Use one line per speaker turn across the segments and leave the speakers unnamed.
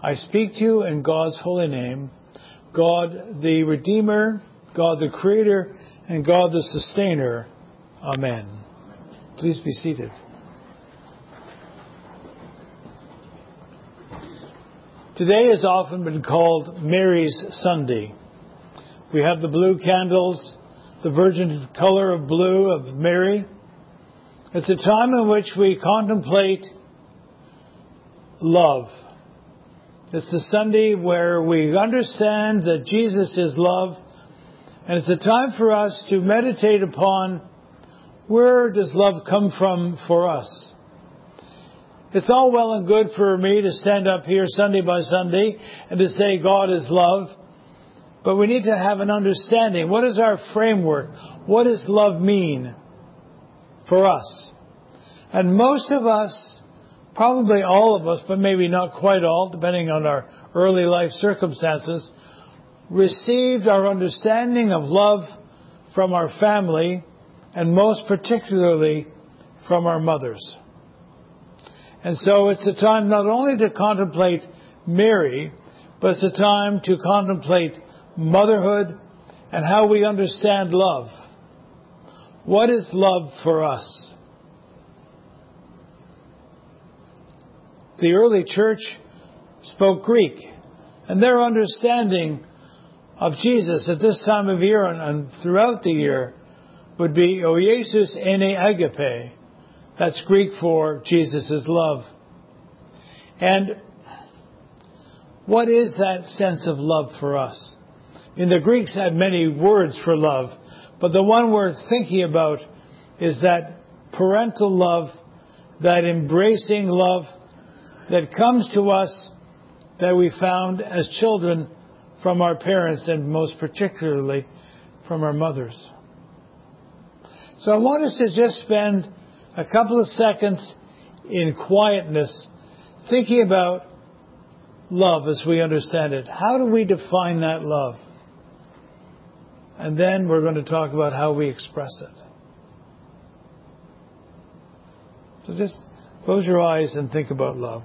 I speak to you in God's holy name, God the Redeemer, God the Creator, and God the Sustainer. Amen. Please be seated. Today has often been called Mary's Sunday. We have the blue candles, the virgin color of blue of Mary. It's a time in which we contemplate love. It's the Sunday where we understand that Jesus is love, and it's a time for us to meditate upon where does love come from for us. It's all well and good for me to stand up here Sunday by Sunday and to say God is love, but we need to have an understanding. What is our framework? What does love mean for us? And most of us, probably all of us, but maybe not quite all, depending on our early life circumstances, received our understanding of love from our family, and most particularly from our mothers. And so it's a time not only to contemplate Mary, but it's a time to contemplate motherhood and how we understand love. What is love for us? The early church spoke Greek, and their understanding of Jesus at this time of year and throughout the year would be O Jesus ene agape. That's Greek for Jesus is love. And what is that sense of love for us? I mean, the Greeks had many words for love, but the one we're thinking about is that parental love, that embracing love that comes to us that we found as children from our parents and most particularly from our mothers. So I want us to just spend a couple of seconds in quietness thinking about love as we understand it. How do we define that love? And then we're going to talk about how we express it. So just close your eyes and think about love.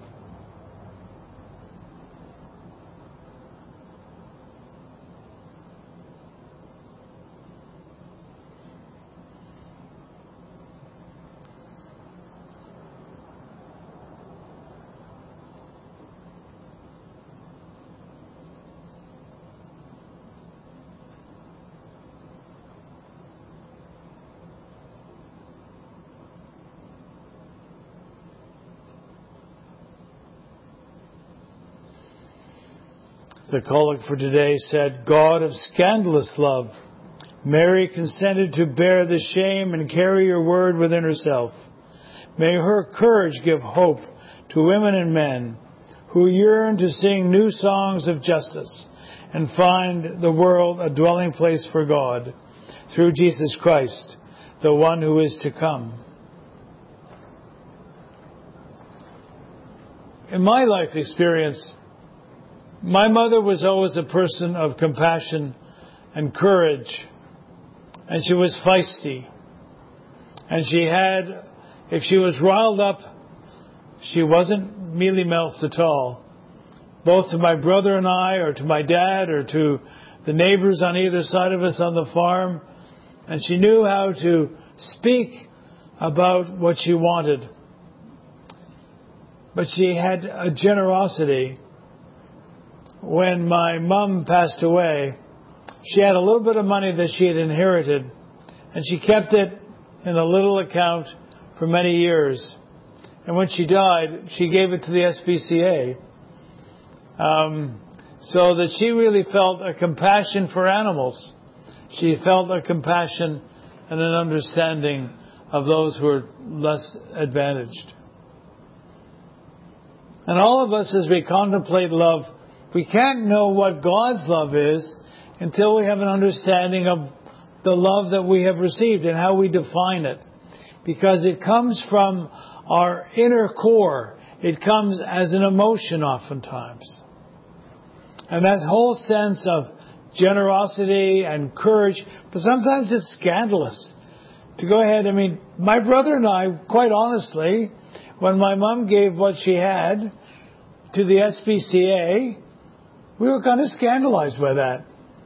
The collect for today said, God of scandalous love, Mary consented to bear the shame and carry your word within herself. May her courage give hope to women and men who yearn to sing new songs of justice and find the world a dwelling place for God through Jesus Christ, the one who is to come. In my life experience, my mother was always a person of compassion and courage, and she was feisty. And she had, if she was riled up, she wasn't mealy-mouthed at all. Both to my brother and I, or to my dad, or to the neighbors on either side of us on the farm. And she knew how to speak about what she wanted. But she had a generosity. When my mom passed away, she had a little bit of money that she had inherited, and she kept it in a little account for many years. And when she died, she gave it to the SPCA, so that she really felt a compassion for animals. She felt a compassion and an understanding of those who are less advantaged. And all of us, as we contemplate love, we can't know what God's love is until we have an understanding of the love that we have received and how we define it. Because it comes from our inner core. It comes as an emotion oftentimes. And that whole sense of generosity and courage, but sometimes it's scandalous. To go ahead, I mean, my brother and I, quite honestly, when my mom gave what she had to the SPCA, we were kind of scandalized by that.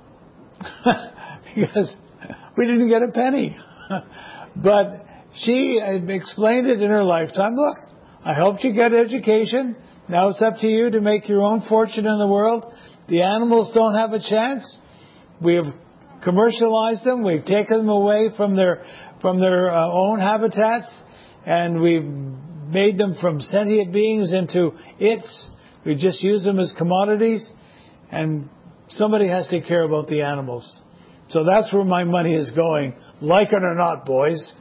Because we didn't get a penny. But she explained it in her lifetime. Look, I helped you get education. Now it's up to you to make your own fortune in the world. The animals don't have a chance. We have commercialized them. We've taken them away from their own habitats, and we've made them from sentient beings into its. We just use them as commodities, and somebody has to care about the animals. So that's where my money is going, like it or not, boys.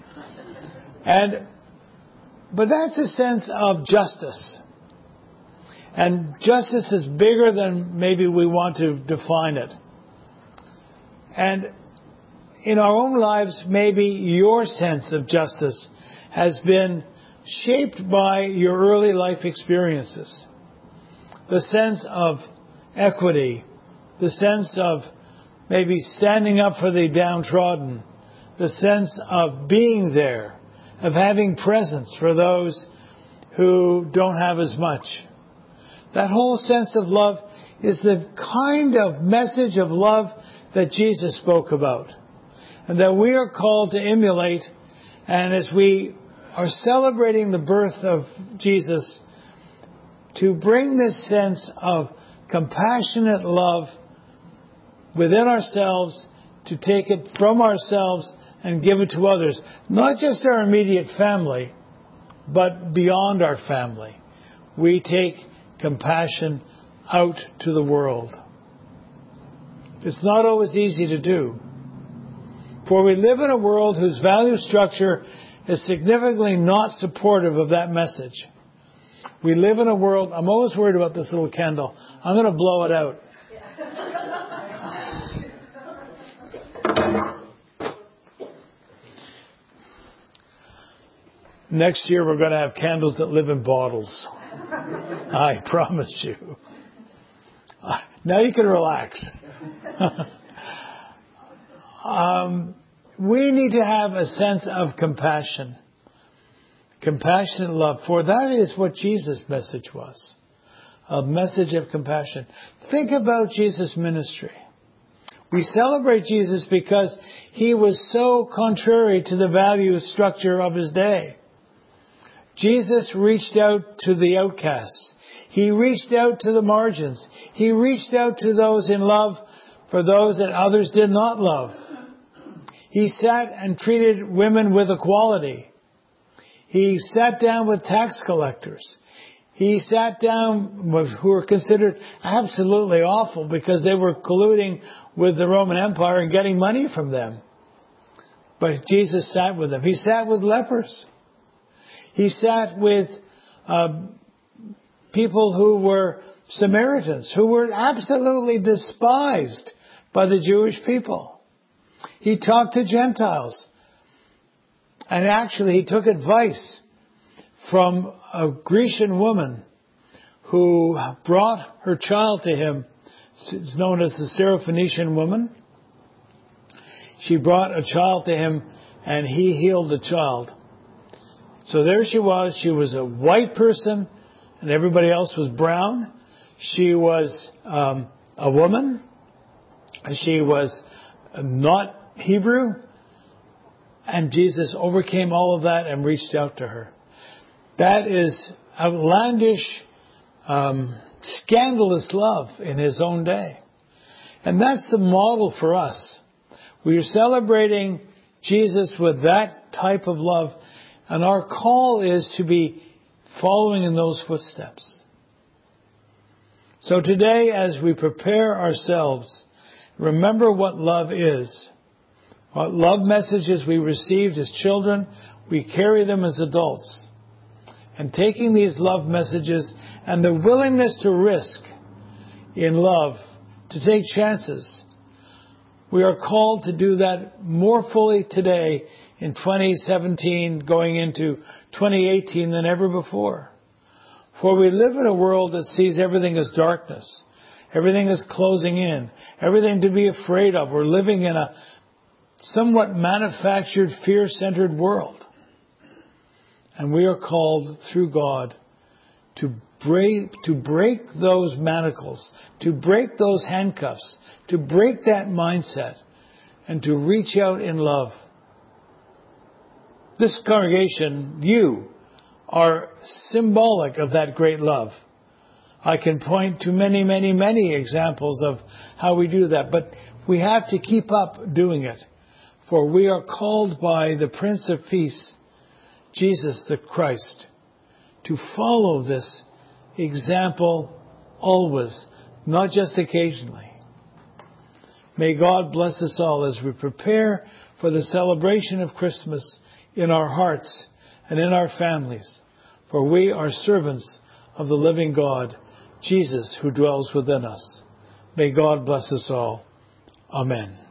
But that's a sense of justice. And justice is bigger than maybe we want to define it. And in our own lives, maybe your sense of justice has been shaped by your early life experiences. The sense of equity, the sense of maybe standing up for the downtrodden, the sense of being there, of having presence for those who don't have as much. That whole sense of love is the kind of message of love that Jesus spoke about, and that we are called to emulate. And as we are celebrating the birth of Jesus, to bring this sense of compassionate love within ourselves, to take it from ourselves and give it to others. Not just our immediate family, but beyond our family. We take compassion out to the world. It's not always easy to do. For we live in a world whose value structure is significantly not supportive of that message. We live in a world, I'm always worried about this little candle. I'm going to blow it out. Next year we're going to have candles that live in bottles. I promise you. Now you can relax. We need to have a sense of compassion. Compassionate love. For that is what Jesus' message was. A message of compassion. Think about Jesus' ministry. We celebrate Jesus because he was so contrary to the value structure of his day. Jesus reached out to the outcasts. He reached out to the margins. He reached out to those in love for those that others did not love. He sat and treated women with equality. He sat down with tax collectors. He sat down with who were considered absolutely awful because they were colluding with the Roman Empire and getting money from them. But Jesus sat with them. He sat with lepers. He sat with people who were Samaritans, who were absolutely despised by the Jewish people. He talked to Gentiles. And actually, he took advice from a Grecian woman who brought her child to him. It's known as the Syrophoenician woman. She brought a child to him, and he healed the child. So there she was. She was a white person, and everybody else was brown. She was a woman. She was not Hebrew. And Jesus overcame all of that and reached out to her. That is outlandish, scandalous love in his own day. And that's the model for us. We are celebrating Jesus with that type of love. And our call is to be following in those footsteps. So today, as we prepare ourselves, remember what love is. What love messages we received as children, we carry them as adults. And taking these love messages and the willingness to risk in love, to take chances, we are called to do that more fully today in 2017 going into 2018 than ever before. For we live in a world that sees everything as darkness. Everything is closing in. Everything to be afraid of. We're living in a somewhat manufactured, fear-centered world. And we are called through God to break those manacles, to break those handcuffs, to break that mindset, and to reach out in love. This congregation, you, are symbolic of that great love. I can point to many, many, many examples of how we do that, but we have to keep up doing it. For we are called by the Prince of Peace, Jesus the Christ, to follow this example always, not just occasionally. May God bless us all as we prepare for the celebration of Christmas in our hearts and in our families. For we are servants of the living God, Jesus, who dwells within us. May God bless us all. Amen.